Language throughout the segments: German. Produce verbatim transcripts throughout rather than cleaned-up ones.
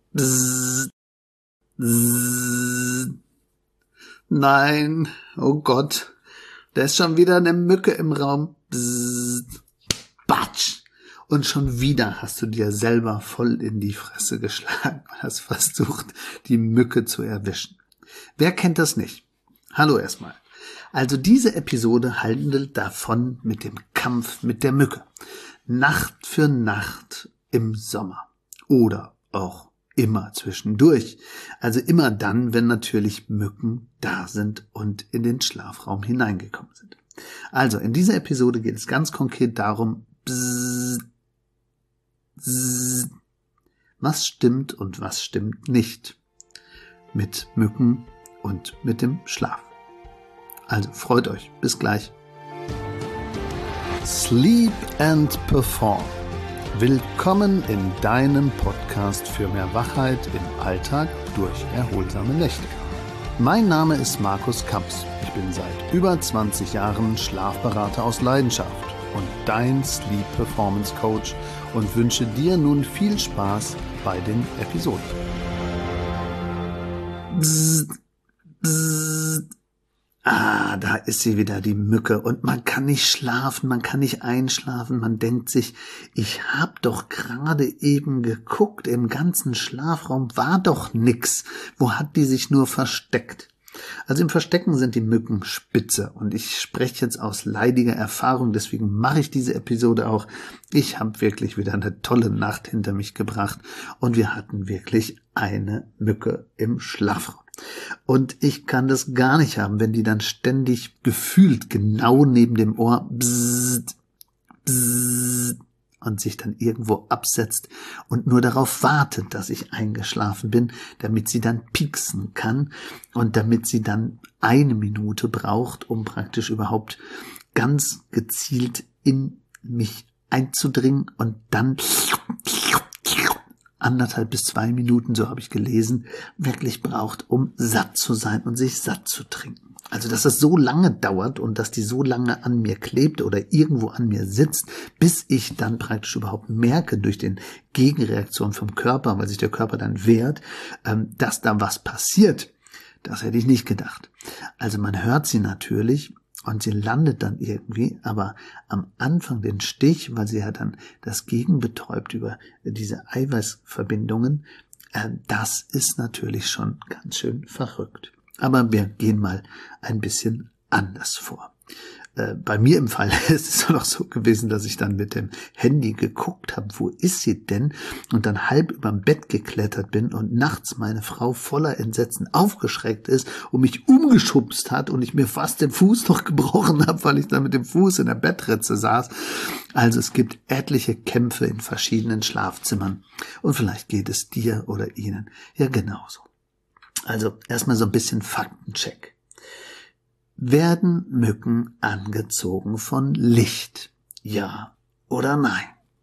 Bzzz, bzzz. Nein, oh Gott, da ist schon wieder eine Mücke im Raum. Bzzz, batsch. Und schon wieder hast du dir selber voll in die Fresse geschlagen und hast versucht, die Mücke zu erwischen. Wer kennt das nicht? Hallo erstmal. Also diese Episode handelt davon mit dem Kampf mit der Mücke. Nacht für Nacht im Sommer. Oder auch immer zwischendurch. Also immer dann, wenn natürlich Mücken da sind und in den Schlafraum hineingekommen sind. Also in dieser Episode geht es ganz konkret darum, bzzz, bzzz, was stimmt und was stimmt nicht mit Mücken und mit dem Schlaf. Also freut euch. Bis gleich. Sleep and Perform. Willkommen in deinem Podcast für mehr Wachheit im Alltag durch erholsame Nächte. Mein Name ist Markus Kamps. Ich bin seit über zwanzig Jahren Schlafberater aus Leidenschaft und dein Sleep Performance Coach und wünsche dir nun viel Spaß bei den Episoden. Bzzz, bzzz. Ah, da ist sie wieder, die Mücke. Und man kann nicht schlafen, man kann nicht einschlafen. Man denkt sich, ich hab doch gerade eben geguckt, im ganzen Schlafraum war doch nix. Wo hat die sich nur versteckt? Also im Verstecken sind die Mücken spitze. Und ich spreche jetzt aus leidiger Erfahrung, deswegen mache ich diese Episode auch. Ich habe wirklich wieder eine tolle Nacht hinter mich gebracht. Und wir hatten wirklich eine Mücke im Schlafraum. Und ich kann das gar nicht haben, wenn die dann ständig gefühlt genau neben dem Ohr bzzzt, bzzzt, und sich dann irgendwo absetzt und nur darauf wartet, dass ich eingeschlafen bin, damit sie dann pieksen kann und damit sie dann eine Minute braucht, um praktisch überhaupt ganz gezielt in mich einzudringen und dann anderthalb bis zwei Minuten, so habe ich gelesen, wirklich braucht, um satt zu sein und sich satt zu trinken. Also, dass das so lange dauert und dass die so lange an mir klebt oder irgendwo an mir sitzt, bis ich dann praktisch überhaupt merke durch den Gegenreaktion vom Körper, weil sich der Körper dann wehrt, dass da was passiert. Das hätte ich nicht gedacht. Also man hört sie natürlich und sie landet dann irgendwie, aber am Anfang den Stich, weil sie ja dann das Gegen betäubt über diese Eiweißverbindungen, äh, das ist natürlich schon ganz schön verrückt. Aber wir gehen mal ein bisschen anders vor. Äh, bei mir im Fall ist es noch so gewesen, dass ich dann mit dem Handy geguckt habe, wo ist sie denn? Und dann halb überm Bett geklettert bin und nachts meine Frau voller Entsetzen aufgeschreckt ist und mich umgeschubst hat und ich mir fast den Fuß noch gebrochen habe, weil ich dann mit dem Fuß in der Bettritze saß. Also es gibt etliche Kämpfe in verschiedenen Schlafzimmern und vielleicht geht es dir oder Ihnen ja genauso. Also erstmal so ein bisschen Faktencheck. Werden Mücken angezogen von Licht? Ja oder nein?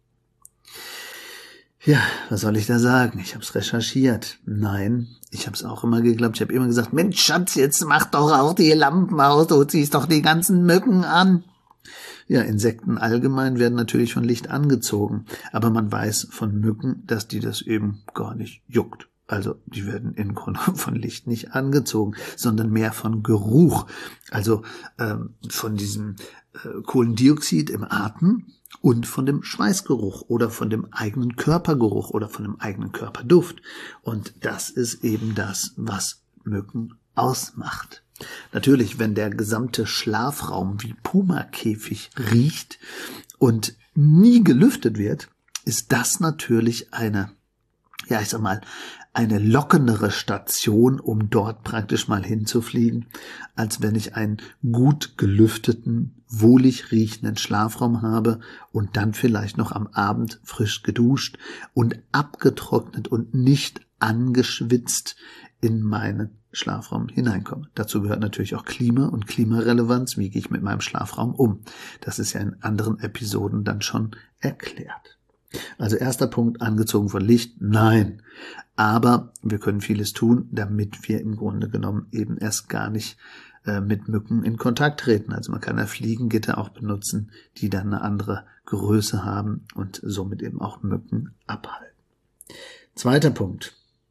Ja, was soll ich da sagen? Ich habe es recherchiert. Nein, ich habe es auch immer geglaubt. Ich habe immer gesagt, Mensch, Schatz, jetzt mach doch auch die Lampen aus, du ziehst doch die ganzen Mücken an. Ja, Insekten allgemein werden natürlich von Licht angezogen, aber man weiß von Mücken, dass die das eben gar nicht juckt. Also die werden im Grunde von Licht nicht angezogen, sondern mehr von Geruch, also ähm, von diesem äh, Kohlendioxid im Atem und von dem Schweißgeruch oder von dem eigenen Körpergeruch oder von dem eigenen Körperduft. Und das ist eben das, was Mücken ausmacht. Natürlich, wenn der gesamte Schlafraum wie Pumakäfig riecht und nie gelüftet wird, ist das natürlich eine, ja ich sag mal, eine lockendere Station, um dort praktisch mal hinzufliegen, als wenn ich einen gut gelüfteten, wohlig riechenden Schlafraum habe und dann vielleicht noch am Abend frisch geduscht und abgetrocknet und nicht angeschwitzt in meinen Schlafraum hineinkomme. Dazu gehört natürlich auch Klima und Klimarelevanz. Wie gehe ich mit meinem Schlafraum um? Das ist ja in anderen Episoden dann schon erklärt. Also erster Punkt, angezogen von Licht, nein. Aber wir können vieles tun, damit wir im Grunde genommen eben erst gar nicht äh, mit Mücken in Kontakt treten. Also man kann ja Fliegengitter auch benutzen, die dann eine andere Größe haben und somit eben auch Mücken abhalten. Zweiter Punkt.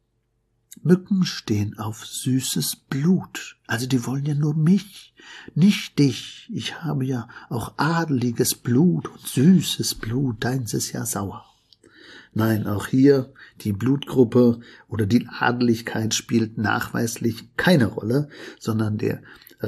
Mücken stehen auf süßes Blut. Also die wollen ja nur mich, nicht dich. Ich habe ja auch adeliges Blut und süßes Blut, deins ist ja sauer. Nein, auch hier die Blutgruppe oder die Adeligkeit spielt nachweislich keine Rolle, sondern der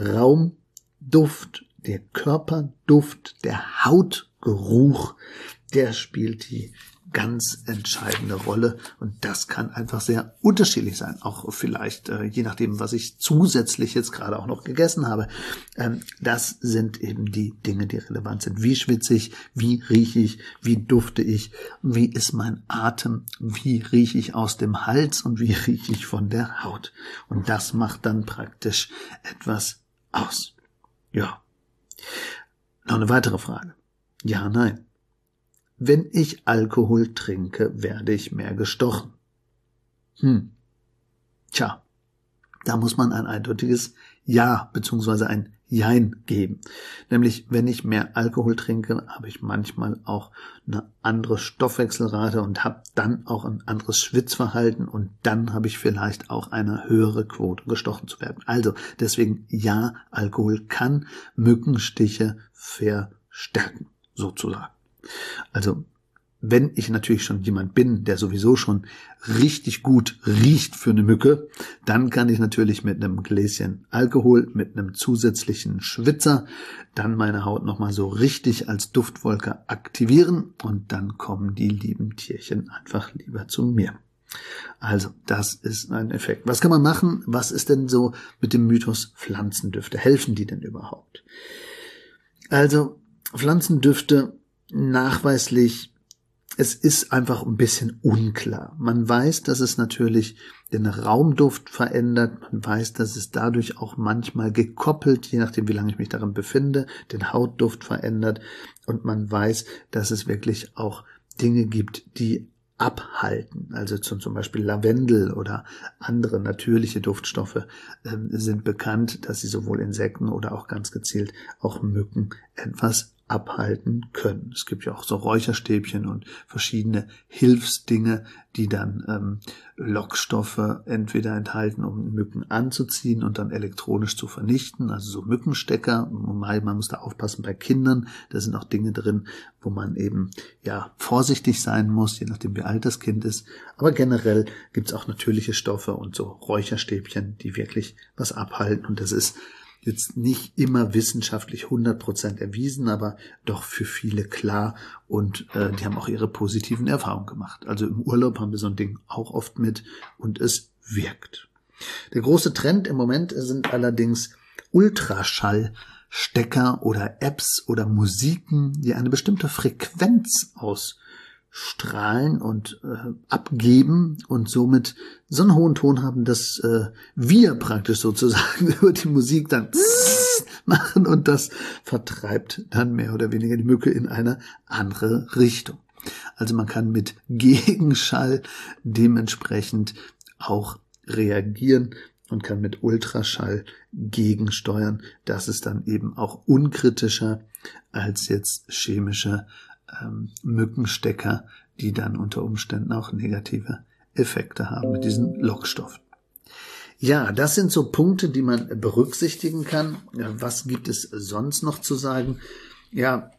Raumduft, der Körperduft, der Hautgeruch, der spielt die ganz entscheidende Rolle und das kann einfach sehr unterschiedlich sein, auch vielleicht äh, je nachdem, was ich zusätzlich jetzt gerade auch noch gegessen habe. Ähm, das sind eben die Dinge, die relevant sind. Wie schwitze ich, wie rieche ich, wie dufte ich, wie ist mein Atem, wie rieche ich aus dem Hals und wie rieche ich von der Haut. Und das macht dann praktisch etwas aus. Ja. Noch eine weitere Frage. Ja, nein. Wenn ich Alkohol trinke, werde ich mehr gestochen. Hm. Tja, da muss man ein eindeutiges Ja bzw. ein Jein geben. Nämlich, wenn ich mehr Alkohol trinke, habe ich manchmal auch eine andere Stoffwechselrate und habe dann auch ein anderes Schwitzverhalten und dann habe ich vielleicht auch eine höhere Quote, gestochen zu werden. Also deswegen ja, Alkohol kann Mückenstiche verstärken, sozusagen. Also, wenn ich natürlich schon jemand bin, der sowieso schon richtig gut riecht für eine Mücke, dann kann ich natürlich mit einem Gläschen Alkohol, mit einem zusätzlichen Schwitzer, dann meine Haut nochmal so richtig als Duftwolke aktivieren und dann kommen die lieben Tierchen einfach lieber zu mir. Also, das ist ein Effekt. Was kann man machen? Was ist denn so mit dem Mythos Pflanzendüfte? Helfen die denn überhaupt? Also, Pflanzendüfte nachweislich, es ist einfach ein bisschen unklar. Man weiß, dass es natürlich den Raumduft verändert, man weiß, dass es dadurch auch manchmal gekoppelt, je nachdem wie lange ich mich darin befinde, den Hautduft verändert und man weiß, dass es wirklich auch Dinge gibt, die abhalten. Also zum, zum Beispiel Lavendel oder andere natürliche Duftstoffe äh, sind bekannt, dass sie sowohl Insekten oder auch ganz gezielt auch Mücken etwas abhalten können. Es gibt ja auch so Räucherstäbchen und verschiedene Hilfsdinge, die dann ähm, Lockstoffe entweder enthalten, um Mücken anzuziehen und dann elektronisch zu vernichten, also so Mückenstecker. Man muss da aufpassen bei Kindern, da sind auch Dinge drin, wo man eben ja vorsichtig sein muss, je nachdem wie alt das Kind ist. Aber generell gibt's auch natürliche Stoffe und so Räucherstäbchen, die wirklich was abhalten und das ist jetzt nicht immer wissenschaftlich hundert Prozent erwiesen, aber doch für viele klar und äh, die haben auch ihre positiven Erfahrungen gemacht. Also im Urlaub haben wir so ein Ding auch oft mit und es wirkt. Der große Trend im Moment sind allerdings Ultraschallstecker oder Apps oder Musiken, die eine bestimmte Frequenz ausstrahlen und äh, abgeben und somit so einen hohen Ton haben, dass äh, wir praktisch sozusagen über die Musik dann machen und das vertreibt dann mehr oder weniger die Mücke in eine andere Richtung. Also man kann mit Gegenschall dementsprechend auch reagieren und kann mit Ultraschall gegensteuern. Das ist dann eben auch unkritischer als jetzt chemische ähm, Mückenstecker, die dann unter Umständen auch negative Effekte haben mit diesen Lockstoffen. Ja, das sind so Punkte, die man berücksichtigen kann. Ja, was gibt es sonst noch zu sagen? Ja,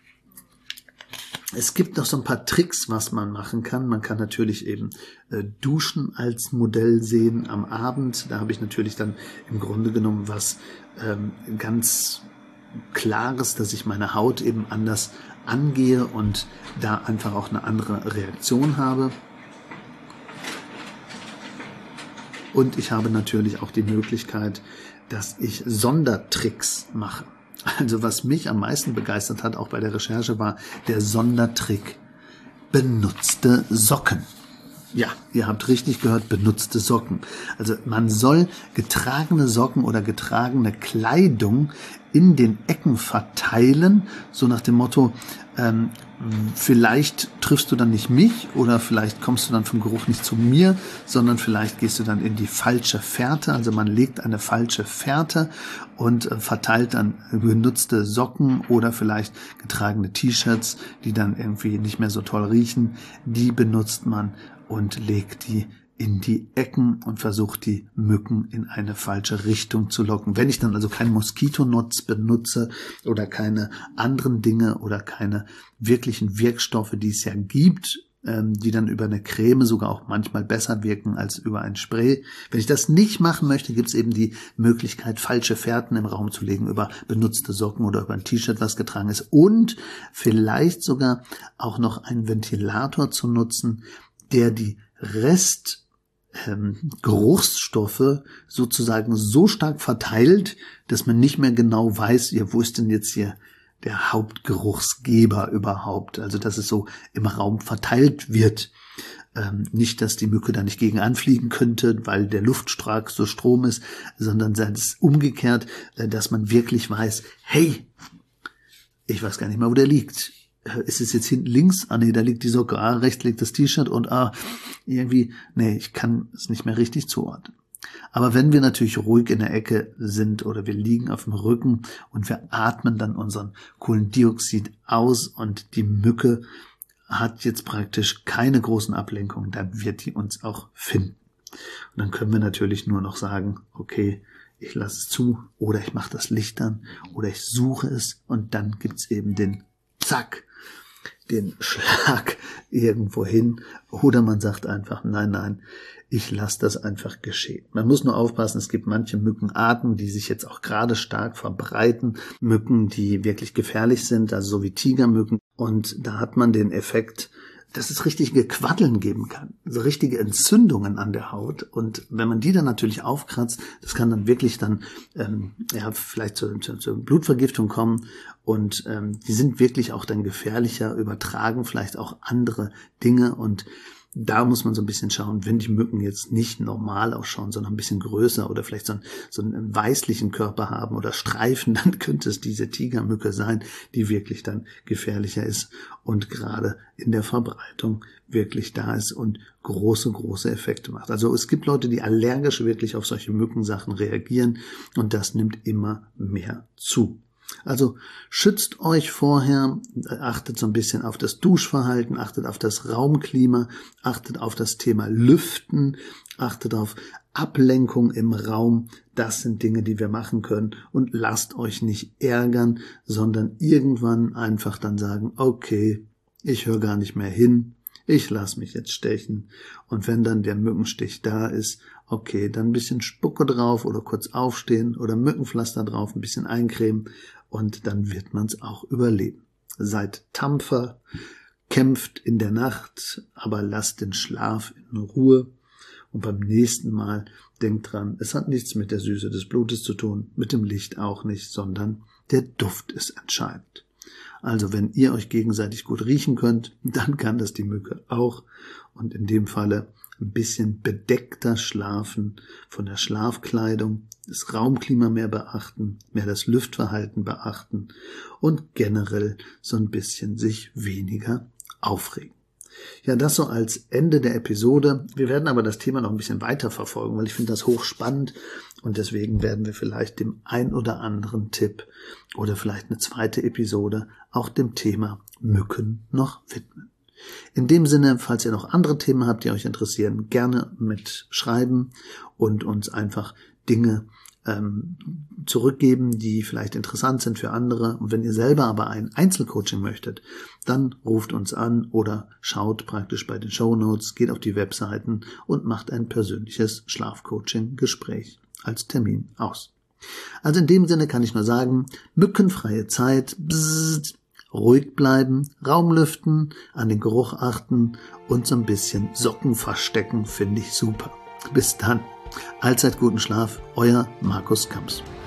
es gibt noch so ein paar Tricks, was man machen kann. Man kann natürlich eben äh, Duschen als Modell sehen am Abend. Da habe ich natürlich dann im Grunde genommen was ähm, ganz Klares, dass ich meine Haut eben anders angehe und da einfach auch eine andere Reaktion habe. Und ich habe natürlich auch die Möglichkeit, dass ich Sondertricks mache. Also was mich am meisten begeistert hat, auch bei der Recherche, war der Sondertrick benutzte Socken. Ja, ihr habt richtig gehört, benutzte Socken. Also man soll getragene Socken oder getragene Kleidung in den Ecken verteilen, so nach dem Motto, ähm, vielleicht triffst du dann nicht mich oder vielleicht kommst du dann vom Geruch nicht zu mir, sondern vielleicht gehst du dann in die falsche Fährte. Also man legt eine falsche Fährte und verteilt dann benutzte Socken oder vielleicht getragene T-Shirts, die dann irgendwie nicht mehr so toll riechen. Die benutzt man und legt die in die Ecken und versucht, die Mücken in eine falsche Richtung zu locken. Wenn ich dann also kein Moskitonetz benutze oder keine anderen Dinge oder keine wirklichen Wirkstoffe, die es ja gibt, die dann über eine Creme sogar auch manchmal besser wirken als über ein Spray. Wenn ich das nicht machen möchte, gibt es eben die Möglichkeit, falsche Fährten im Raum zu legen, über benutzte Socken oder über ein T-Shirt, was getragen ist, und vielleicht sogar auch noch einen Ventilator zu nutzen, der die Rest ähm, Geruchsstoffe sozusagen so stark verteilt, dass man nicht mehr genau weiß, ja, wo ist denn jetzt hier der Hauptgeruchsgeber überhaupt, also dass es so im Raum verteilt wird. Ähm, nicht, dass die Mücke da nicht gegen anfliegen könnte, weil der Luftstrahl so Strom ist, sondern es ist umgekehrt, äh, dass man wirklich weiß, hey, ich weiß gar nicht mal, wo der liegt. Äh, ist es jetzt hinten links? Ah nee, da liegt die Socke. Ah, rechts liegt das T-Shirt und ah, irgendwie, nee, ich kann es nicht mehr richtig zuordnen. Aber wenn wir natürlich ruhig in der Ecke sind oder wir liegen auf dem Rücken und wir atmen dann unseren Kohlendioxid aus und die Mücke hat jetzt praktisch keine großen Ablenkungen, dann wird die uns auch finden. Und dann können wir natürlich nur noch sagen, okay, ich lasse es zu oder ich mache das Licht an oder ich suche es und dann gibt's eben den Zack, den Schlag irgendwo hin, oder man sagt einfach, nein, nein, ich lasse das einfach geschehen. Man muss nur aufpassen, es gibt manche Mückenarten, die sich jetzt auch gerade stark verbreiten, Mücken, die wirklich gefährlich sind, also so wie Tigermücken, und da hat man den Effekt, dass es richtige Quaddeln geben kann, so richtige Entzündungen an der Haut, und wenn man die dann natürlich aufkratzt, das kann dann wirklich dann ähm, ja vielleicht zur zu, zu Blutvergiftung kommen, und ähm, die sind wirklich auch dann gefährlicher, übertragen vielleicht auch andere Dinge, und da muss man so ein bisschen schauen, wenn die Mücken jetzt nicht normal ausschauen, sondern ein bisschen größer oder vielleicht so einen, so einen weißlichen Körper haben oder Streifen, dann könnte es diese Tigermücke sein, die wirklich dann gefährlicher ist und gerade in der Verbreitung wirklich da ist und große, große Effekte macht. Also es gibt Leute, die allergisch wirklich auf solche Mückensachen reagieren, und das nimmt immer mehr zu. Also schützt euch vorher, achtet so ein bisschen auf das Duschverhalten, achtet auf das Raumklima, achtet auf das Thema Lüften, achtet auf Ablenkung im Raum. Das sind Dinge, die wir machen können, und lasst euch nicht ärgern, sondern irgendwann einfach dann sagen, okay, ich höre gar nicht mehr hin, ich lasse mich jetzt stechen, und wenn dann der Mückenstich da ist, okay, dann ein bisschen Spucke drauf oder kurz aufstehen oder Mückenpflaster drauf, ein bisschen eincremen, und dann wird man es auch überleben. Seid tapfer, kämpft in der Nacht, aber lasst den Schlaf in Ruhe, und beim nächsten Mal denkt dran, es hat nichts mit der Süße des Blutes zu tun, mit dem Licht auch nicht, sondern der Duft ist entscheidend. Also wenn ihr euch gegenseitig gut riechen könnt, dann kann das die Mücke auch, und in dem Falle ein bisschen bedeckter schlafen, von der Schlafkleidung, das Raumklima mehr beachten, mehr das Lüftverhalten beachten und generell so ein bisschen sich weniger aufregen. Ja, das so als Ende der Episode. Wir werden aber das Thema noch ein bisschen weiter verfolgen, weil ich finde das hochspannend, und deswegen werden wir vielleicht dem ein oder anderen Tipp oder vielleicht eine zweite Episode auch dem Thema Mücken noch widmen. In dem Sinne, falls ihr noch andere Themen habt, die euch interessieren, gerne mitschreiben und uns einfach Dinge ähm, zurückgeben, die vielleicht interessant sind für andere. Und wenn ihr selber aber ein Einzelcoaching möchtet, dann ruft uns an oder schaut praktisch bei den Shownotes, geht auf die Webseiten und macht ein persönliches Schlafcoaching-Gespräch als Termin aus. Also in dem Sinne kann ich nur sagen, mückenfreie Zeit, bzzzt, ruhig bleiben, Raum lüften, an den Geruch achten und so ein bisschen Socken verstecken, finde ich super. Bis dann. Allzeit guten Schlaf, euer Markus Kamps.